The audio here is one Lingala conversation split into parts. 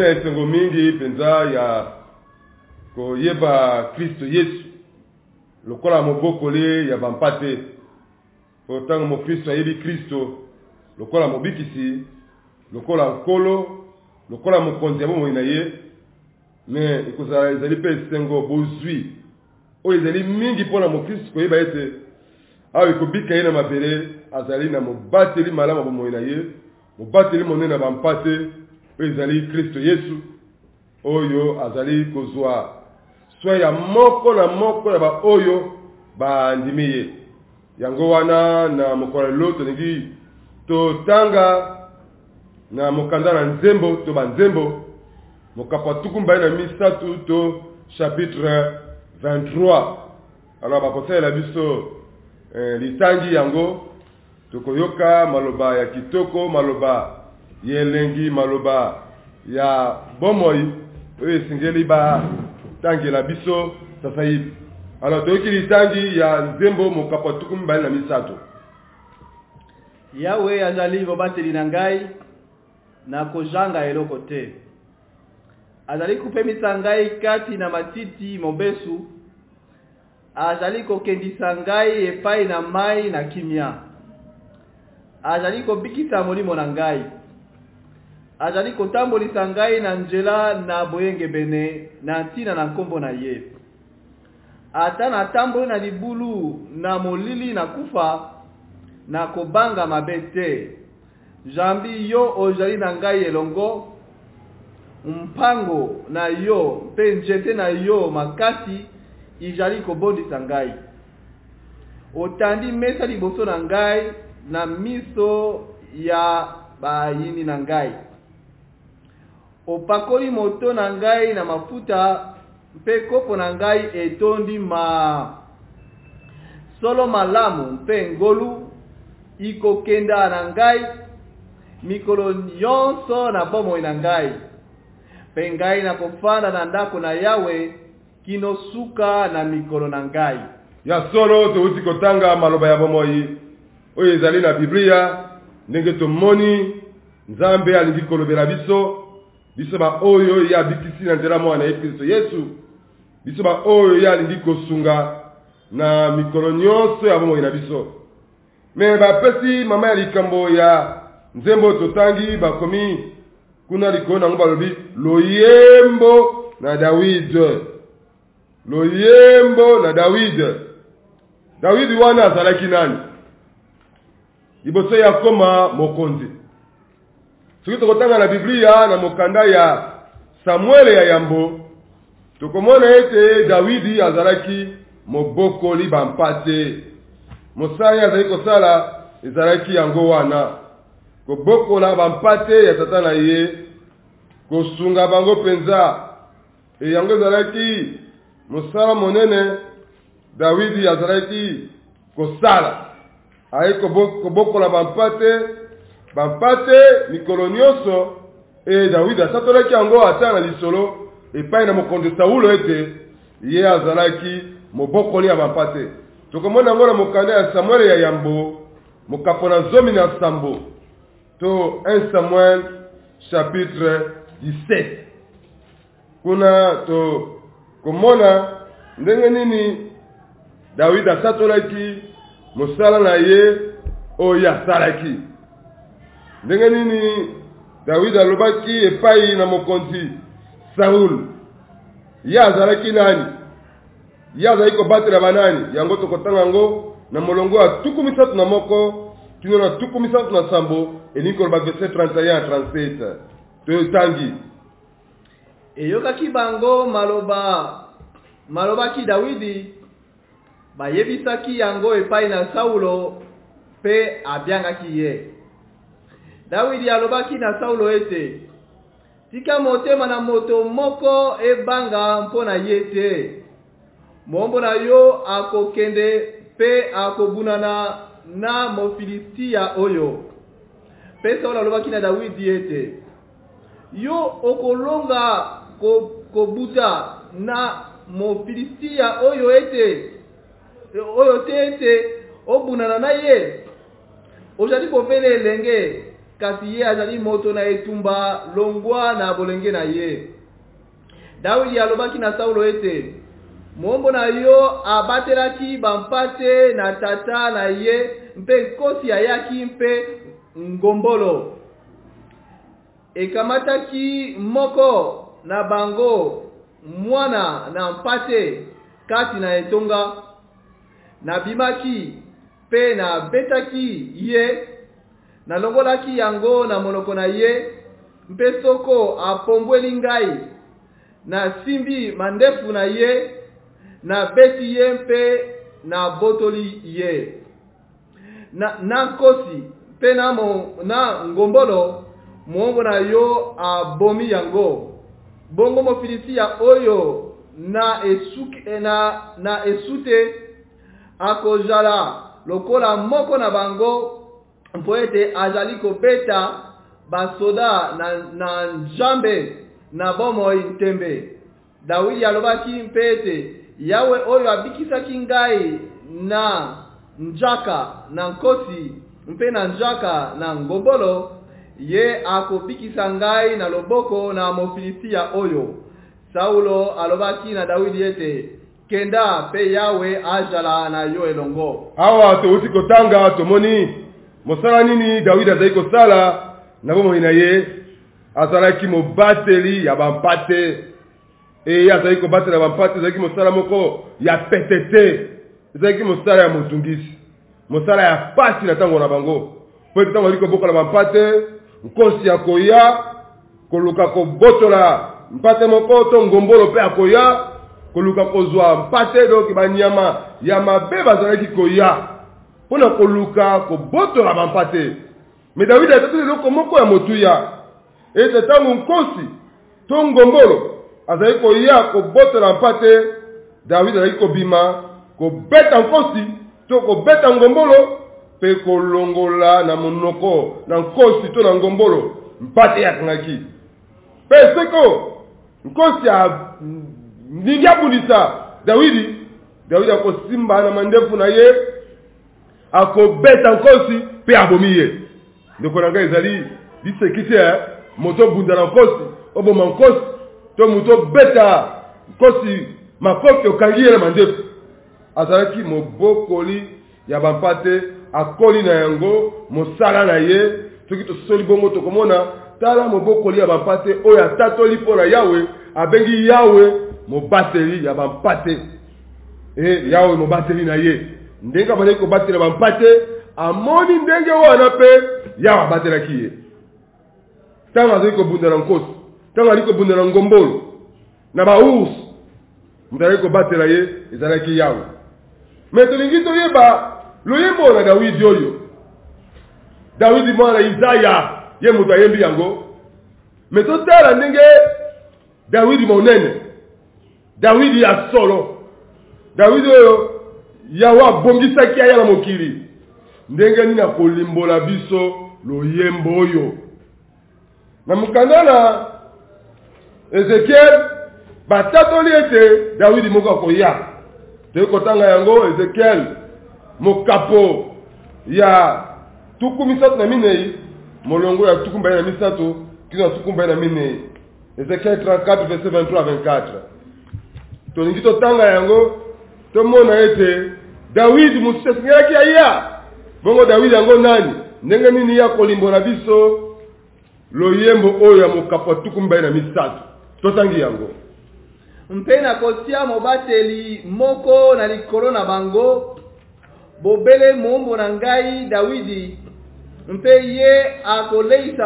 na esengo mingi penza ya koyeba Kristo Yesu lokola mobokoli ya bampate otanga mo Kristo ayebi Kristo lokola mobikisi lokola nkolo lokola mokonzi ya bomoi na ye mais ikozala ezali pe esengo bozwi oyo ezali mingi mpona mokristo koyeba ete awa ekobika ye na mabele azali na mobateli malamu bomoi na ye mobateli monene na bampate oyo ezali Kristo Yesu oyo azali kozwa swa ya moko na moko ya ba oyo bandimi ye yango wana na mokolo lelo tolingi totanga na mokanda na nzembo to banzembo mokapa tukumba na misatu to chapitre 23 alors bakosala la biso litangi yango tokoyoka maloba ya kitoko maloba yelengi maloba ya bomoi oyo esengeli ba tangi la biso sasa hivi alors toyoki litangi ya nzembo mokapa tukumba na misatu Yawe azali bobateli na ngai na kojanga eloko te azali kupemisa ngai kati na matiti mobesu azali kokendisa ngai epai na mai na kimia azali kobikisa molimo na ngai azali kotambolisa ngai na nzela na boyenge bene na ntina na nkombo na ye ata na tamboli na libulu na molili na kufa na kobanga mabete jambi yo ozali na ngai elongo mpango na yo pe njete na yo makasi izali kobondisa ngai otandi mesa liboso na ngai na miso ya bayini na ngai opakoli moto na ngai na mafuta mpe kopo na ngai etondi solo malamu mpe ngolu ikokenda na ngai mikolo nyonso na bomoi na ngai pe ngai na kofanda na ndako na Yawe kino suka na mikolo na ngai ya solo touti kotanga maloba ya bomoi oyo ezali na Biblia ndenge tomoni Nzambe alingi kolobela biso ba oyo ya bikisi na nzela mwana ya Kristo Yesu biso ba oyo ya alingi kosunga na mikolo nyonso ya bomoi na biso me bapesi mama ya likambo ya nzembo totangi bakomi kuna likolo nango balobi loyembo na David David wana azalaki nani liboso ya koma mokonzi soki tokotanga na Biblia na mokanda ya Samuel ya yambo tokomona ete David azalaki mobokoli bampate mosali azali kosala ezalaki yango wana kobokola bampate ya tata na ye kosunga bango penza yango ezalaki mosala monene David azalaki kosala ayi kobokola bampate mikolo nyonso David asatolaki yango ata na lisolo epai na mokonzi Saulo ete ye azalaki mobokoli ya bampate tokomona yango na mokanda ya Samuel ya yambo mokapo na zomi na sambo to 1 Samuel chapitre 17 kuna to komona ndenge nini David asatolaki mosala na ye oyo asalaki ndenge nini David alobaki epai na mokonzi Saul ye azalaki nani ye azalaki kobatela banani yango tokotanga yango na molongo ya tuku misatu na moko kino na tuku misatu na sambo enikoloba verset 31-37 toyotangi eyokaki bango malobaki Dawidi bayebisaki yango epai na Saulo pe abiangaki ye Dawidi alobaki na Saulo ete tika motema na moto moko ebanga mpona ye te mombo na yo akokende pe akobunana na Mofilistia oyo pe Saulo alobaki na Dawidi ete yo okolonga kobuta na Mofilistia oyo ete obunana na ye ozali kopele elenge kasi ye azali moto na etumba longwa na bolenge na ye. Dawidi alobaki na Saulo ete mombo na yo abatelaki bampate na tata na ye mpe nkosi ayaki mpe ngombolo. Ekamataki moko na bango mwana na mpate kati na etonga. Na bimaki pe na betaki ye. Na longolaki yango na monoko na ye. Mpe soko apombweli ngai. Na simbi mandefu na ye. Na beti ye mpe na botoli ye. Na nkosi pe na ngombolo mongo na yo abomi yango. Bongo Mofilisia oyo na esute akozala lokola moko na bango mpo ete azali kobeta basoda na njambe na bomoi ntembe. Dawidi alobaki mpe ete Yawe oyo abikisaki ngai na njaka na nkosi mpe na njaka na ngombolo ye akobikisa ngai na loboko na Mofilisia oyo. Saulo alobaki na Dawidi ete kenda pe Yawe ajala na yo elongo. Awa touti kotanga tomoni mosala nini Dawidi azali kosala na bomoi na ye. Azalaki mobateli ya bampate. E azali kobatela bampate azalaki mosala moko ya petete. Azalaki mosala ya motungisi. Mosala ya pasi na tango na bango. Po ete tango aliko bokola bampate nkosi ya koya koluka kobotola mpate moko to ngombolo pe akoya koluka kozwa mpate doki banyama ya mabe bazalaki koya pona koluka kobotola bampate. Me Dawidi atateli loko moko ya motuya ete tango nkosi to ngombolo azali koya kobotola mpate. Dawidi azali kobima kobeta nkosi to kobeta ngombolo pe kolongola na monoko na nkosi to na ngombolo mpate ya kangaki. Pe seko nkosi ya ningi abundisa Dawidi akosimba na mandefu na ye akobeta nkosi pe abomi ye. Ndeko na ngai ezali disekite moto bunda na nkosi oboma nkosi to moto beta nkosi makofi okangi ye na mandefu. Azalaki mobokoli ya bampate akoli na yango mosala na ye. Soki tosoli bongo tokomona tala mobokoli ya bampate oyo atatoli mpona Yawe abengi Yawe mobateli ya bampate. Yawe mobateli na ye ndenge abandaki kobatela bampate amoni ndenge wana pe Yawe abatelaki ye. Tango azali kobunda na nkosi tango azali kobunda na ngombolo na baursi moto azali kobatela ye ezalaki Yawe. Me tolingi toyeba loyembo na Dawidi oyo. Dawidi mwana Isaya ye moto ayembi yango. Me totala ndenge Dawidi monene. Dawidi ya solo. Dawidi oyo Yawe abongisaki aya na mokili. Ndenge nini akolimbola biso loyembo oyo. Na mukanda na Ezekiel batatoli ete Dawidi moko akoya. Te kotanga yango Ezekiel mokapo ya tuku misatu na minei molongo ya tuku mbaya na misato kina tuku mbaya na minei. Ezekiel 34 verset 23 à 24. Tolingi totanga yango tomona ete Dawidi musesengaki aya. Bongo Dawidi yango nani? Ndenge nini ya kolimbola biso loyembo oyo ya mokapo tuku mbaya na misato. Totangi yango. Mpena kosia mobateli moko na likolo na bango bobele mombo na ngai Dawidi mpe ye akoleisa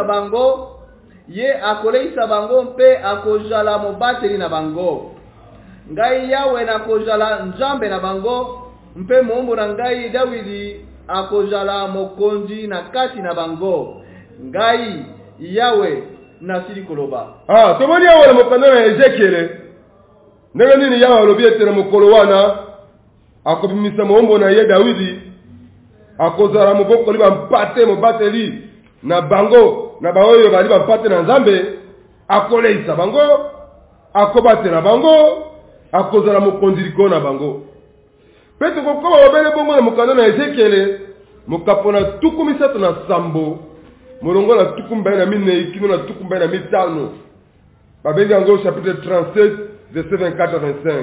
bango mpe akozala mobateli na bango. Ngai Yawe na kozala njambe na bango mpe mombo na ngai Dawidi akozala mokonzi na kati na bango. Ngai Yawe na sili koloba. Tomoni Yawe na mokanda na Ezekiel. Ndenge nini Yawe alobi ete na mokolo wana akobimisa mombo na ye Dawidi akozala mobokoli bampate mobateli na bango na baoyo bali bampate na Nzambe akoleisa bango akobatela bango akozala mokonzi likolo na bango. Pe tokokoma babele bongo na mokanda na Ezekiel mokapona tuku misato na sambo molongo na tukumba na mine kino na tukumba na mitano. Babengi yango chapitre 37 verset 24 à 25.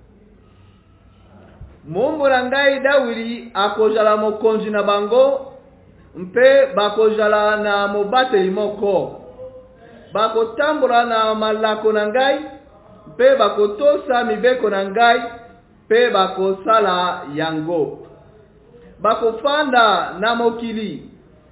Mombo na ngai Dawidi akozala mokonzi na bango mpe bakozala na mobateli moko. Bakotambola na malako na ngai mpe bakotosa mibeko na ngai mpe bakosala yango. Bakofanda na mokili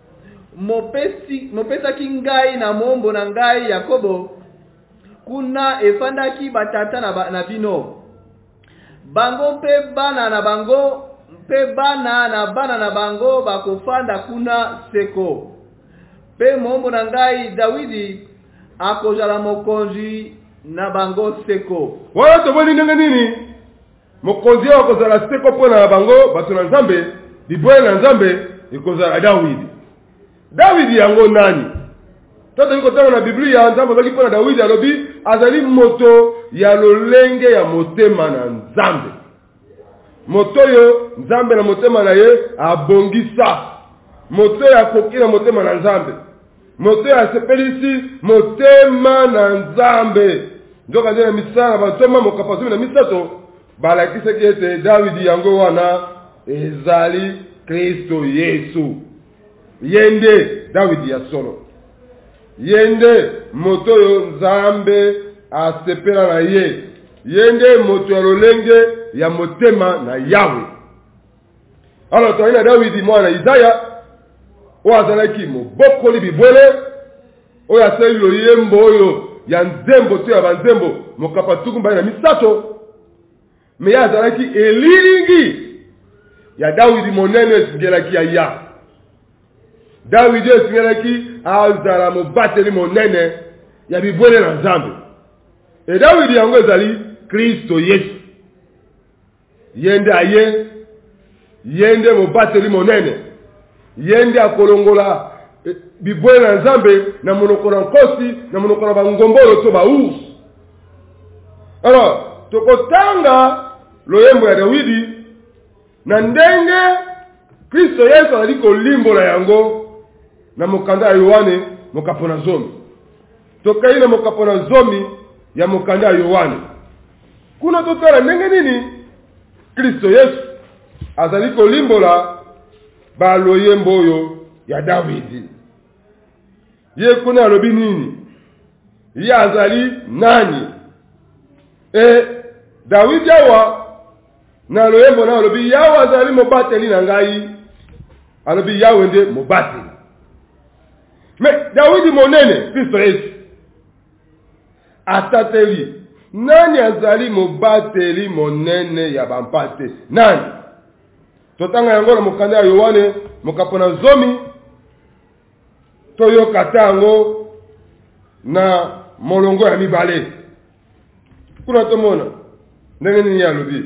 mopesaki ngai na mombo na ngai Yakobo kuna efandaki batata na bino. Bango mpe bana na bango mpe bana na bango bakofanda kuna seko. Mpe mombo na ngai Dawidi akozala mokonzi na bango seko. Wala toboni ndenge nini? Mokonzi akozala seko pona bango bato na Nzambe, biboye na Nzambe ikozala Dawidi. Dawidi yango nani? Toto niko tanga na Biblia Nzambe azali pona Dawidi alobi azali moto ya lolenge ya motema na Nzambe. Moto yo Nzambe na motema na ye abongisa. Moto ya koki na motema na Nzambe. Moto ya sepelisi motema na Nzambe. Ndoka nje na misala batoma mokapasumi na misato balakisa kiete Dawidi yango wana ezali Kristo Yesu. Yende Dawidi ya solo. Yende moto yo Nzambe asepela na ye. Yende moto ya lolenge ya motema na Yahweh. Alors toina Dawidi mwana Isaya o azalaki mobokoli bibwele o ya selo yembo oyo ya nzembo to ya banzembo mokapatuku mba na misato. Me ya azalaki elilingi ya Dawidi monene esingelaki ya ya. Dawidi esingelaki azala mobateli monene ya bibwele na Nzambe. E Dawidi yango ezali Kristo Yesu. Yende aye, yende mobateli monene, yende akolongola bibwele na Nzambe na monoko na nkosi na monoko na bangombolo to baus. Alors, tokotanga loyembo ya Dawidi na ndenge Kristo Yesu ali kolimbola yango na mokanda ya Yohane mokapona zomi. Tokaina mokapona zomi ya mokanda ya Yohane. Kuna totala ndenge nini Kristo Yesu azali kolimbola ba loyembo oyo ya Davidi. Ye kuna alobi nini? Ye azali nani? Davidi awa na loyembo na alobi yawe azali mobateli na ngai. Alobi yawe nde mobateli. Mais Davidi monene Kristo Yesu atateli nani azali mobateli monene ya bampate nani? Totanga yango na mokanda ya Yohane mokapona zomi toyo katango na molongo ya mibale. Kuna tomona ndenge nini alobi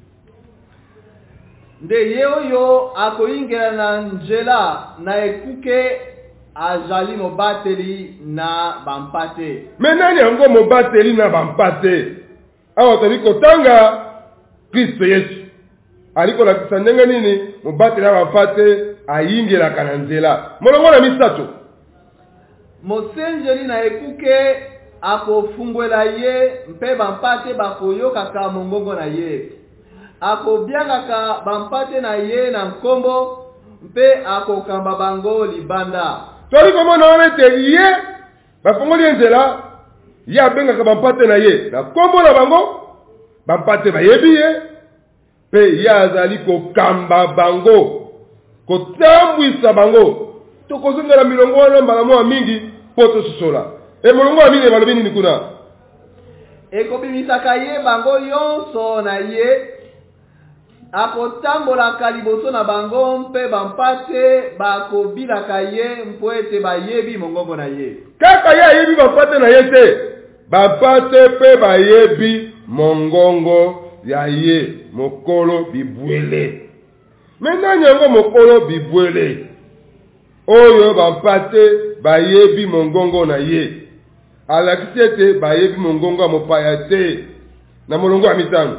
nde yeoyo akoingela na njela na ekuke azali mobateli na bampate. Menani yango mobateli na bampate? Awa tobi kotanga Kristo Yesu aliko la kisandenge nini mobateli na bampate ayingela kana nzela molongo na misato. Mosenjeli na ekuke akofungwela ye mpe bampate bakoyoka ka mongongo na ye. Akobiangaka bampate na ye na nkombo mpe akokamba bango libanda. Tori komona onete ye bafongoli nzela ya bengaka bampate na ye na nkombo na bango bampate bayebi ye pe ya azali kokamba bango kotambwisa bango tokozongela milongo wana mbala mwa mingi poto sosola molongo wa mingi balobi nini kuna ekobimisaka ye bango yonso na ye akotambolaka liboso na bango mpe bampate bakobilaka ye mpo ete bayebi mongongo na ye. Kaka ye ayebi bampate na ye te bampate pe bayebi mongongo ya ye mokolo bibwele. Menani yango mokolo bibwele oyo bampate bayebi mongongo na ye alakisi ete bayebi mongongo ya mopaya te na molongo ya mitano.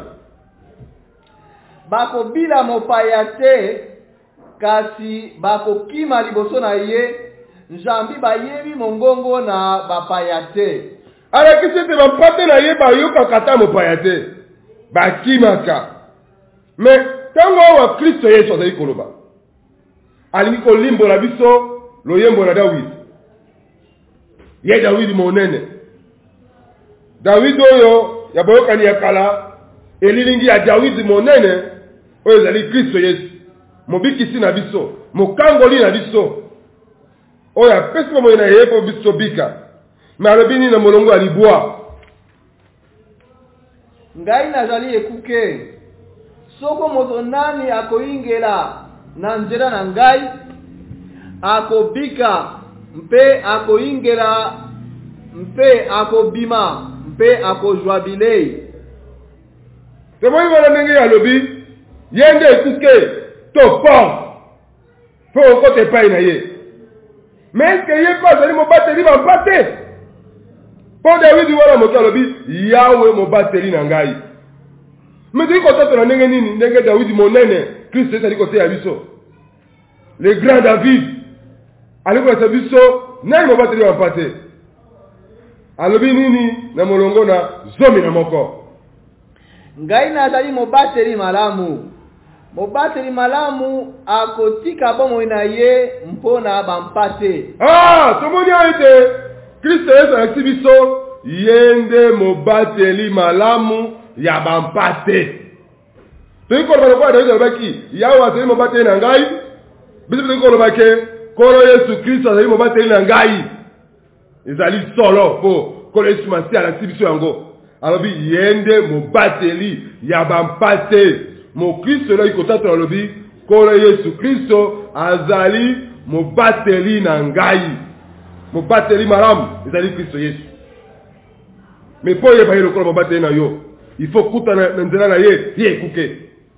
Bakobila mopaya te kasi bakokima liboso na ye Njambi bayebi mongongo na bapayate. Ala kisete bampate na ye bayoka kata mopayate. Bakimaka. Mais tango wa Kristo Yesu azali koloba. Alingi kolimbo la biso loyembo na David. Ye David monene. David oyo ya bayoka ni yakala elilingi ya David monene oyo ezali Kristo Yesu. Mobikisi na biso, mokangoli na biso. Oya pesi mo ina yepo biso bika. Malobini na molongo alibwa. Ngai nazali ekuke. Soko moto nani akoingela na njera na ngai akobika mpe akoingela mpe akobima mpe akojwabilei. Temo ngona ndenge ya lobi yende ekuke to po kote pai na ye. Mais est-ce que ye pas ali mo bateli ba pate? Po David wala moto alobi Yahweh mo bateli na ngai. Mais tu kote na ndenge nini ndenge David monene Christ est ali kote ya biso. Le grand David ali kote biso nani mo bateli ba pate? Alobi nini na molongo na zomi na moko. Ngai nazali mo bateli malamu. Mobateli malamu akotika bomo na ye mpona bampate. Tomoni aite Kristo Yesu akibiso yende mobateli malamu ya bampate. Toiko na kwa David albaki yawa azali mobateli na ngai. Biso toiko na bake kolo Yesu Kristo azali mobateli na ngai. Ezali solo po kolo Yesu masi ala kibiso yango. Alobi yende mobateli ya bampate. Mo Kristo la ikotata na lobi kola Yesu Kristo azali mobateli na ngai. Mobateli malamu ezali Kristo Yesu. Mais po ye ba yelo kola mobateli na yo, il faut kuta na nzela na ye kuke.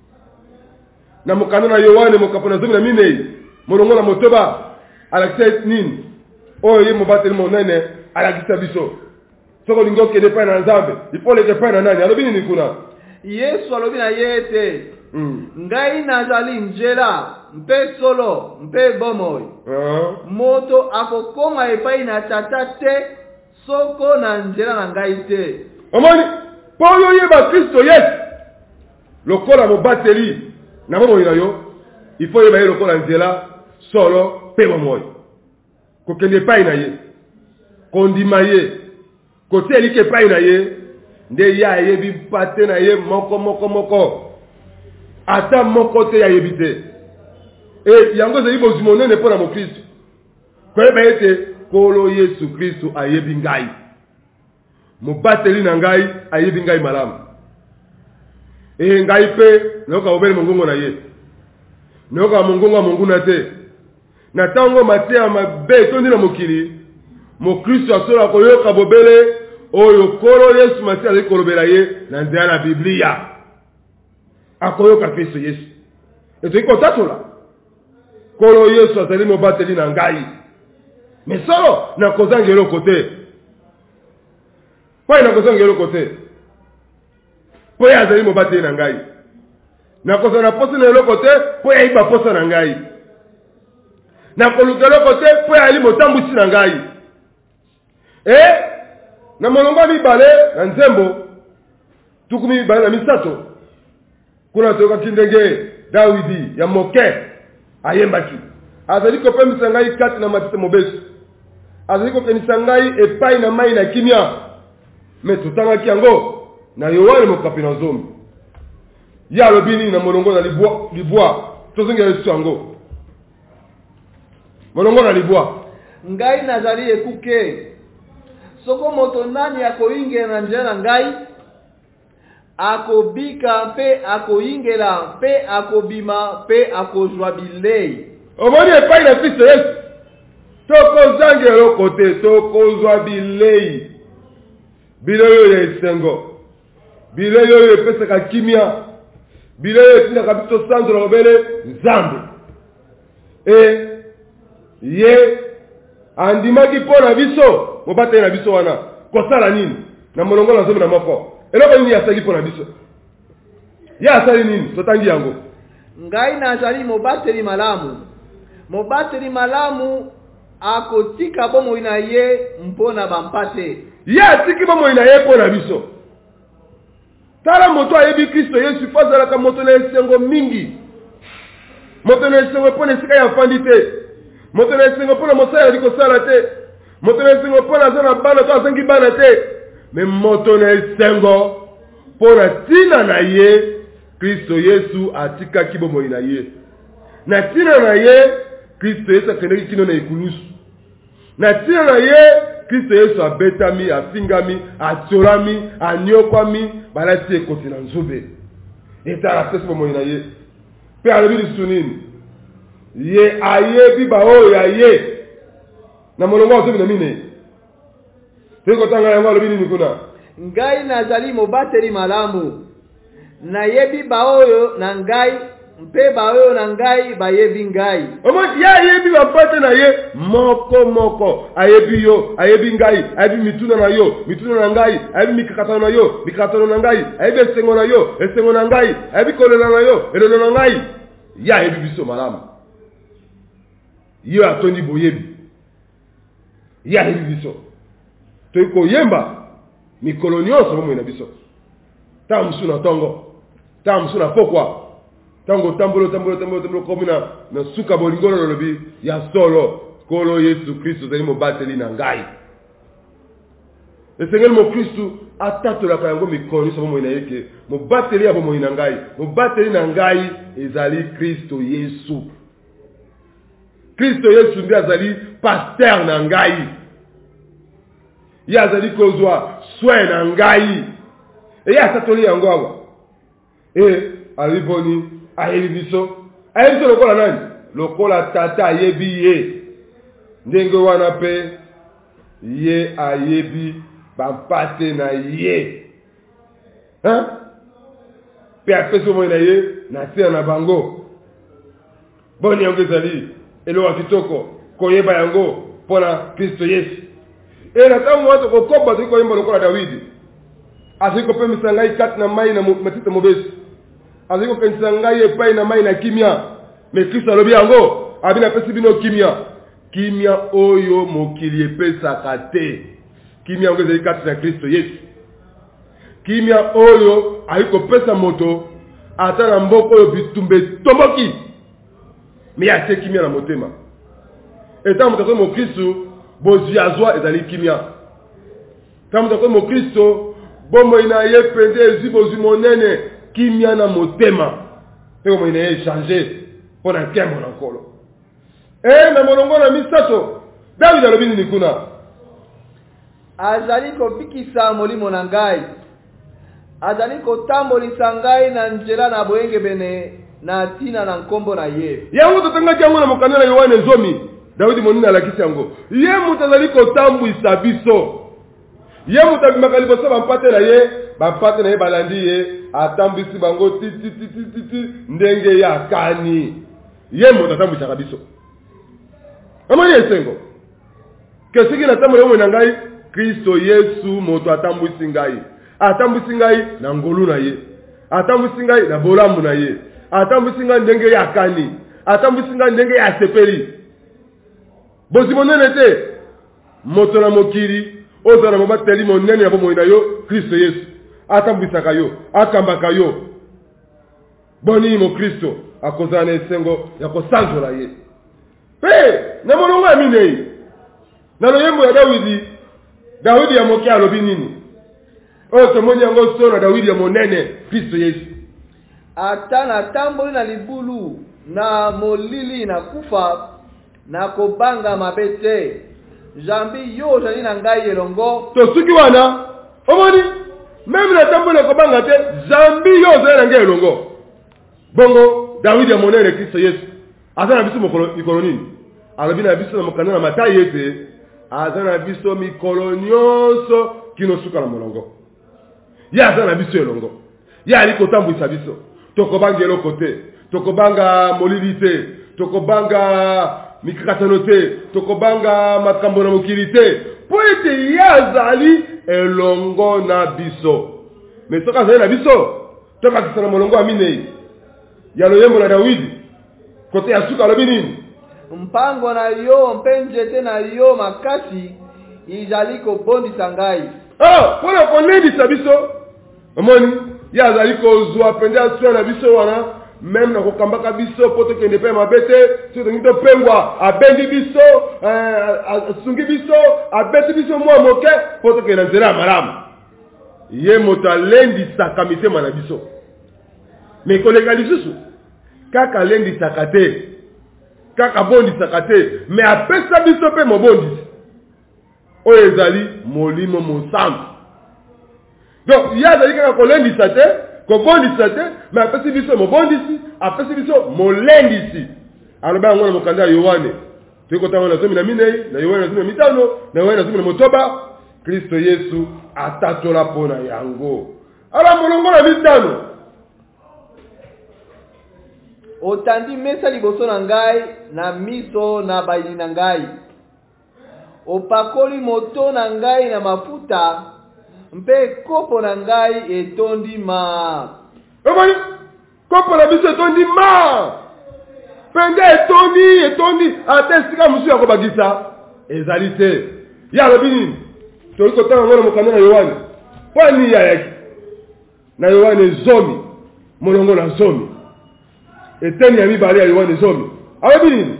Na mokano na Yohane mokapona zomi na minei molongo na motoba alakise nini oyo ye mobateli monene alakisa biso. Soko lingo kede pa na Nzambe il faut le pa na nani alobi nini kuna. Yesu alobi na yete ngai nazali njela mpe solo mpe bomoi. Moto akokoma epai na tata te soko na njela na ngai te. Omoni poyo yeba Kristo Yesu lokola mobateli na bomoi na yo il faut yeba lokola njela solo mpe bomoi. Kokende epai na ye kondima ye kotelike epai na ye nde ya yebi pate na ye moko ata moko te ya yebite yango zeli bozimonene pona mo Kristo koyeba ete kolo Yesu Kristo ayebi ngai mobateli na ngai ayebi ngai malamu ngai pe noka obele mongongo na ye noka mongongo monguna te na tango matia mabe tondi na mokili mo Kristo asola koyoka bobele oyo kolo Yesu masi ali kolobela ye na nzela na Biblia akoyoka Kristo Yesu eto iko tatola kolo Yesu azali mobateli na ngai mesolo na kozangelo kote po na kozangelo kote po ya azali mobateli na ngai na kozana posa na lokote po ya iba posa na ngai na kolukelo kote po ya ali motambusi na ngai na molongo mibale na nzembo tukumi mibale na misato kuna toka kindenge Dawidi ya moke ayembaki azali ko pemisa ngai kati na matete mobesu azali ko kenisa ngai epai na mai na kimia me tutangaki yango na Yohane mokapi na zomi ya lobini na molongo na libwa tozongela Yesu yango molongo na libwa ngai nazali ekuke soko moto nani akoingela na njela ngai akobika mpe akoingela mpe akobima mpe akozwabilei. Omoni epai na Kristo Yesu tokozangelo kote tokozwabilei bileyo ya esengo bileyo epesaka kimia bileyo etinaka biso sanzo na kobele Nzambe ye andimaki mpo na biso mobateli na biso wana kosala nini na molongo na zomi na moko eloko nini asali mpo na biso ya asali nini totangi yango ngai nazali mobateli malamu akotika bomo ina ye mpona bampate. Ya tiki bomo ina ye pona biso. Tala moto ayebi Kristo Yesu fazala ka moto na esengo mingi. Moto na esengo pona sika ya fandite. Moto na esengo pona mosala liko sala te. Moto na esengo pona zona bana to asengi bana te. Me moto na esengo pona tina na ye Kristo Yesu atika kibomo ina ye. Na tina na ye Kristo Yesu akendeki kino na ikulusu. Na tina na ye Kristo Yesu abetami, afingami, atsolami, anyokwami, balati ekoti na nzube. Eta pesi bomo ina ye. Pe alobi sunini. Ye aye biba o ya ye. Na molongo ozobi na mine. Teko tanga yango alobi ni kuna. Ngai nazali mobateli malamu. Na yebi baoyo na ngai mpe baoyo na ngai bayebi ngai. Omo ya yebi bapate na ye moko ayebi yo, ayebi ngai, ayebi mituna na yo, mituna na ngai, ayebi mikakatano na yo, mikakatano na ngai, ayebi esengo na yo, esengo na ngai, ayebi kolela na yo, elelo na ngai. Ya yebi biso malamu. Yo atoni boyebi. Ya yebi biso. Toiko yemba mikolo nyonso bomo ina biso. Tamusu na tongo. Tamusu na pokwa. Tango tambolo komina na suka bolingolo lobi ya solo kolo Yesu Kristo zali mobateli na ngai. Esengeli mo Kristo atatola ka yango mikolo nyonso bomo ina yeke. Mobateli ya bomo ina ngai. Mobateli na ngai ezali Kristo Yesu. Kristo Yesu ndiye azali pasteur na ngai. Ya azali kozwa soin na ngai. E ya satoli yango awa. Aliboni ayebi biso. Ayebi biso lokola nani? Lokola tata ayebi ye. Ndenge wana pe ye ayebi bampate na ye. Pe apesi mo na ye na tia na bango. Boni yango ezali elo kitoko koyeba yango pona Kristo Yesu. Na tango watu kokoba tuko yimba lokola Dawidi. Aziko pe misangai kat na mai na matita mobesi. Aziko kenisa ngai epai na mai na kimia. Me Kristo alobi yango abina pesi bino kimia. Kimia oyo mokili epesa kate. Kimia ngo ezali kati na Kristo Yesu. Kimia oyo ayiko pesa moto ata na mboko oyo bitumbe tomboki. Me ate kimia na motema. Eta mutako mo Kristo bozi azwa ezali kimia. Kama mutako mo Kristo bombo ina ye pende ezibozi monene kimia na motema. Peko mo ina ye changer pona kembo na nkolo. Na molongo na misato David alobi ni kuna. Azali kopikisa molimo na ngai. Azali kotambolisa ngai na njela na boyenge bene na tina na nkombo na ye. Yango totanga jango na mokanda na Yohane zomi. Daudi monina alakisi yango. Ye mutazali kotambwisa biso. Ye mutabimaka liboso bampate na ye, bampate na ye balandi ye, atambwisi bango ti ndenge ya kani. Ye mutatambwisa biso. Amani esengo. Kesiki na tambo yo na ngai, Kristo Yesu moto atambwisi ngai. Atambwisi ngai na ngolu na ye. Atambwisi ngai na bolamu na ye. Atambwisi ngai ndenge ya kani. Atambwisi ngai ndenge ya sepeli. Bozi monene te. Moto na mokiri ozana mobateli monene ya bomo ina yo Kristo Yesu. Atambwisaka yo, akambaka yo. Boni mo Kristo akozana esengo ya kosanzola ye. Na molongo ya minei. Na loyembo ya Dawidi ya moki alobi nini? Tomoni yango so na Dawidi ya monene Kristo Yesu. Ata na tamboli na libulu na molili na kufa na kobanga mabete. Jambi yo jali na ngai elongo. To suki wana. Omoni même na tamboli na kobanga te jambi yo jali na ngai elongo. Bongo Dawidi ya monene Kristo Yesu. Azana biso mikolo nini? Alobi na biso na mokanda na Matayi ete azana biso mikolo nyonso kino suka na molongo. Ya azana biso elongo. Ya aliko tambwisa biso. Tokobanga eloko te. Tokobanga molili te. Tokobanga mikakatano te. Tokobanga makambo na mokili te. Po ete yazali elongo na biso. Me soka zali na biso. Tokakisa na molongo aminei. Ya loyembo na Dawidi. Kote ya suka alobi nini? mpango na yo mpenjete na yo makasi izali kobondisa ngai. Pona kolendisa biso omoni ya azali kozwa pende aswa na biso wana même na kokambaka biso poto kende pe mabete so to pengwa abendi biso asungi biso abeti biso mwa moke poto kende nzela malamu ye moto alendisaka mitema na biso mais koleka lisusu kaka alendisaka te kaka bondisaka te mais apesa biso pe mobondisi oyo ezali molimo mosantu. Donc il y a des gens qui ont l'indicité, qui ont l'indicité, mais après c'est biso mobondisi, après c'est biso molendisi. Alors ben on a mokanda Yohane. Tu ko tanga na zomi na minei, na Yohane na zomi na mitano, na Yohane na zomi na motoba, Kristo Yesu atatola pona yango. Alors molongo na mitano. Otandi mesa liboso na ngai na miso na bayini na ngai. Opakoli moto na ngai na mafuta. Mpe kopo na ngai etondi ma. Omoni kopo na biso etondi ma. Pende etondi atesika musu ya kobagisa ezali te. Ya lobini to ko tanga ngona mokanda na Yohane. Kwani ya yaki. Na Yohane zomi. Molongo na zomi. Eteni ya mibale ya Yohane zomi. Alobini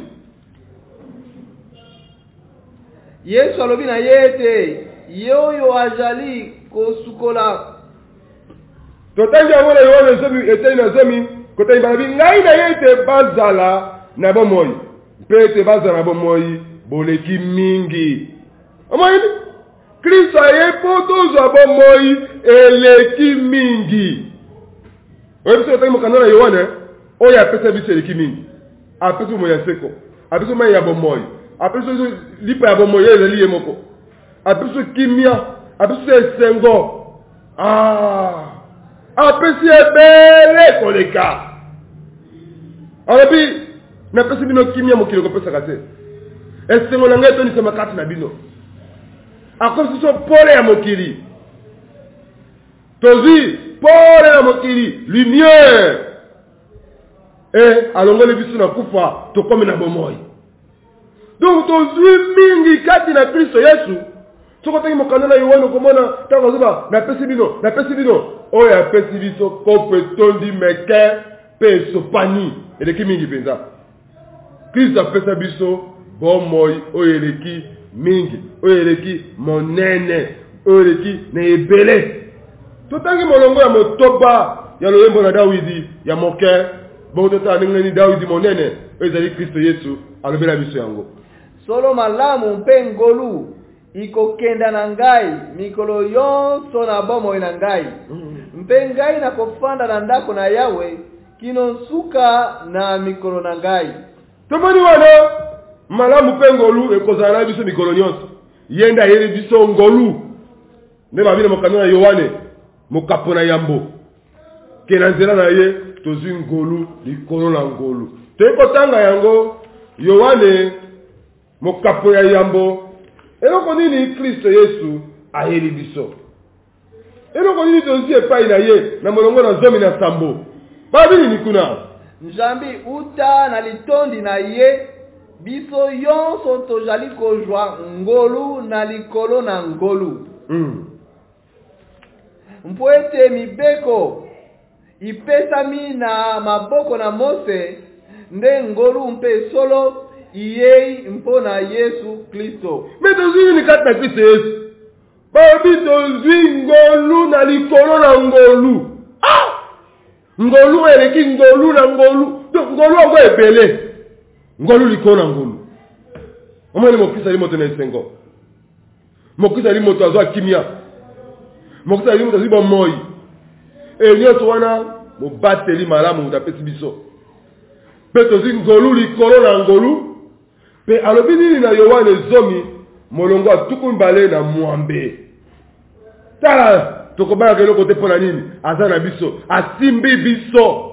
Yesu alobi na yete yoyo ajali kosukola. Totangi ngona Yohane zomi eteni na zomi kotai banabi ngai na yete bazala na bomoi. Pete bazala na bomoi boleki mingi. Omoni Kristo yepoto zo bomoi eleki mingi. Oyo biso totangi mokanda na Yohane oya pesa biso eleki mingi. Apesa mo ya seko. Apesa mo ya bomoi. Apesa lipa ya bomoi ezali ye moko. Apesa kimia, apesa esengo. Apesa ebele koleka. Arabi na pesa bino kimia mokilo ko pesa kate. Esengo na ngai to ni sema kati na bino. Akosi so pole ya mokili. Tozi pole ya mokili, lumière. Alongole biso na kufa to kome na bomoi. Donc tozwi mingi kati na Kristo Yesu. Soko tangi mokanda na Yohane komona tango zuba na pesi bino oya pesi biso kope tondi meke pe sopani eleki mingi penza. Kristo apesa biso bomoi oyeleki mingi oyeleki monene oyeleki na ebele. Totangi molongo ya motoba ya loyembo na Dawidi ya moke bongo tota ningeni Dawidi monene ezali Kristo Yesu alobela biso yango. Solo malamu mpe ngolu ikokenda na ngai mikolo yonso na bomoi na ngai. Mpe ngai na kofanda na ndako na Yawe kino nsuka na mikolo na ngai. Tomoni wana malamu mpe ngolu ekozala biso mikolo nyonso. Yenda yeli biso ngolu. Ne babina mokanda na Yohane mokapo na yambo. Kena nzela na ye tozi ngolu likolo na ngolu. Tekotanga yango Yohane mokapo ya yambo. Eloko nini Kristo Yesu aheli biso. Eloko nini tozi epai na ye na molongo na zomi na sambo. Babini ni kuna. Njambi uta na litondi na ye biso yonso tojali kozwa ngolu na likolo na ngolu. Mpoete mibeko ipesami na maboko na Mose nde ngolu mpe solo iyei mpona Yesu Kristo. Metozwi ni kati na Kristo Yesu. Babi tozwi ngolu na likolo na ngolu. Ngolu eleki ngolu na ngolu. Ngolu ngo ebele. Ngolu likolo na ngolu. Omoni mokisa li moto na esengo. Mokisa li moto azwa kimia. Mokisa li moto ziba moi. Nyoto wana mobateli malamu utapesi biso. Peto zi ngolu likolo na ngolu. Pe alobi nini na Yohane zomi molongo atuku mbale na mwambe. Tala tokobana kelo kote pona nini aza na biso asimbi biso.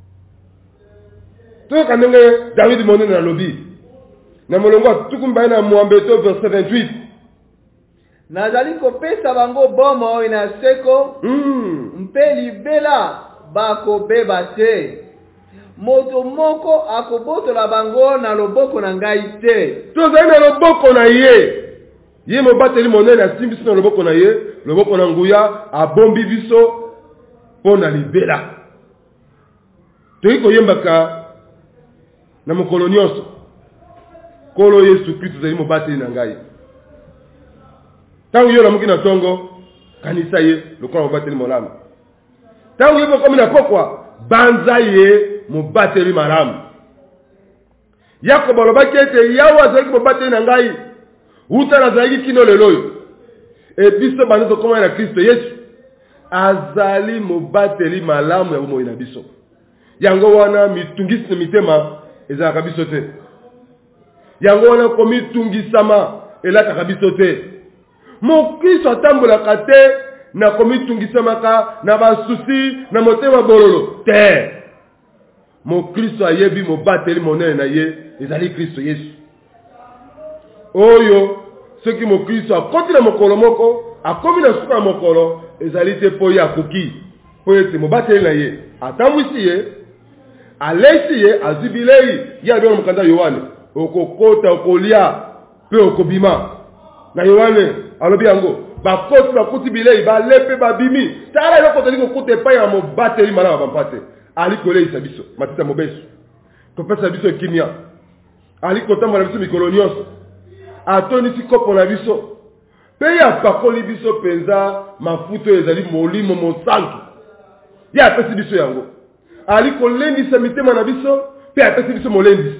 Toka ndenge David monene na lobi. Na molongo atuku mbale na mwambe to verset 28. Nazali kopesa bango bomo ina seko mpe libela bako beba te. moto moko akobotola bango na loboko na ngai te. Tozali na loboko na ye. Ye mobateli monene asimbi biso na loboko na ye, loboko na nguya abombi biso pona libela. Toyi koyembaka na mokolo nyonso. Kolo Yesu Kristo zali mobateli na ngai. Tangu yo na mukina tongo kanisa ye lokola mobateli molama. Tangu yo komi na pokwa banza ye mobateli malamu. Yakobo lobaki ete yawa azali mobateli na ngai. Uta nazali kino leloyo. E biso banzo koma na Kristo Yesu. Azali mobateli malamu ya bomoi na biso. Yango wana mitungisi mitema ezalaka biso te. Yango wana komitungisama elaka biso te. Mo Kristo atambolaka te na komitungisamaka na basusi na motema bololo te. Mo Kristo ayebi mobateli monene na ye ezali Kristo Yesu. Oyo soki mo Kristo akoti na mokolo moko akomi na suka mokolo ezali te po ya koki po ete mobateli na ye atambwisi ye alesi ye azibilei ya bino mukanda Yohane okokota okolia pe okobima na Yohane alobi yango bakoti bakuti bilei balepe babimi tala yo kotali kokuta pa ya mobateli malama bampate ali koleisa biso matita mobesu kopesa biso kimia ali kotambola biso mikolo nyonso atoni sikopo na biso pe ya pakoli biso penza mafuto ezali molimo mosantu ya apesi biso yango ali kolendisa mitema na biso pe apesi biso molendisi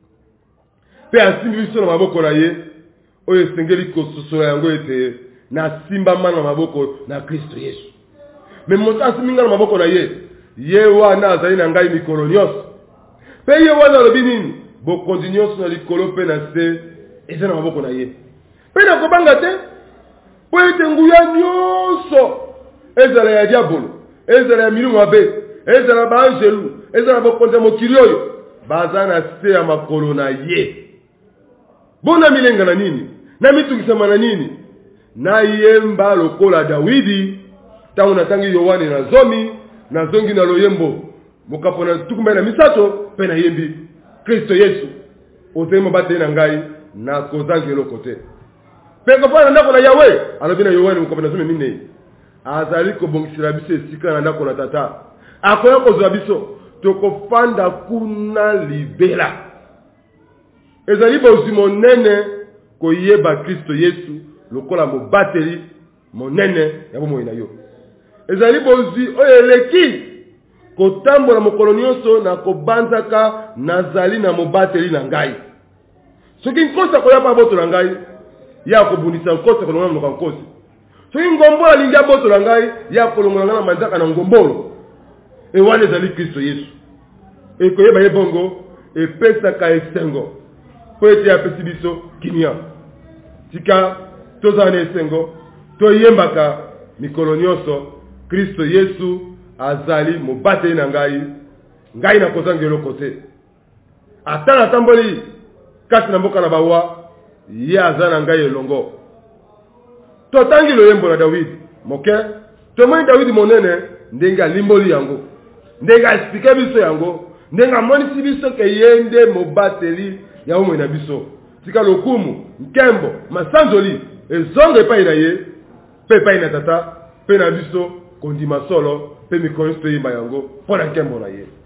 pe asimbi biso na maboko na ye oyo esengeli kososola yango ete na simba mana na maboko na Kristo Yesu. Me moto asimbi nga na maboko na ye wana azali na ngai mikolo nyonso pe ye wana alobi nini bokondi nyonso na likolo pe na se eza na maboko na ye pe na kobanga te po ete nguya nyonso ezala ya diabolo ezala ya milungu mabe ezala ba angelu ezala bokonzi ya mokili oyo baza na se ya makolo na ye. Bona milenga na nini na mitungisama na nini na yemba lokola Dawidi tangu natangi Yohane na zomi na zongi na loyembo mokapona tukumba na misato pe na yembi Kristo Yesu ozemo bateli na ngai na kozangelo kote pe kopana ndako na Yawe alobi na Yohane mokapona zomi minei azali kobongisira biso esika na ndako na tata akoya kozwa biso tokofanda kuna libela ezali bozi monene koyeba Kristo Yesu lokola mobateli monene ya bomoi na yo ezali bozi oyo eleki kotambola mokolo nyonso na kobanzaka nazali na mobateli na ngai soki nkosa koyapa boto na ngai ya kobundisa nkosa kolonga mnoka nkosi soki ngombola lingia boto na ngai ya kolonga na manzaka na ngombolo ewane ezali Kristo Yesu ekoyeba ye bongo epesaka esengo po ete apesi biso kimia tika tozana esengo toyembaka mikolo nyonso Kristo Yesu azali mobateli na ngai na kozangelo kote atana tamboli kasi na mboka na bawa ye azana ngai elongo totangi loyembo na Dawidi moke tomoni Dawidi monene ndenga limboli yango ndenga explique biso yango ndenga monisi biso ke yende mobateli ya omwe na biso tika lokumu nkembo masanzoli ezongo epai na ye pe epai na tata pe na biso kondima solo pe mikolo yimba yango pona nkembo na ye.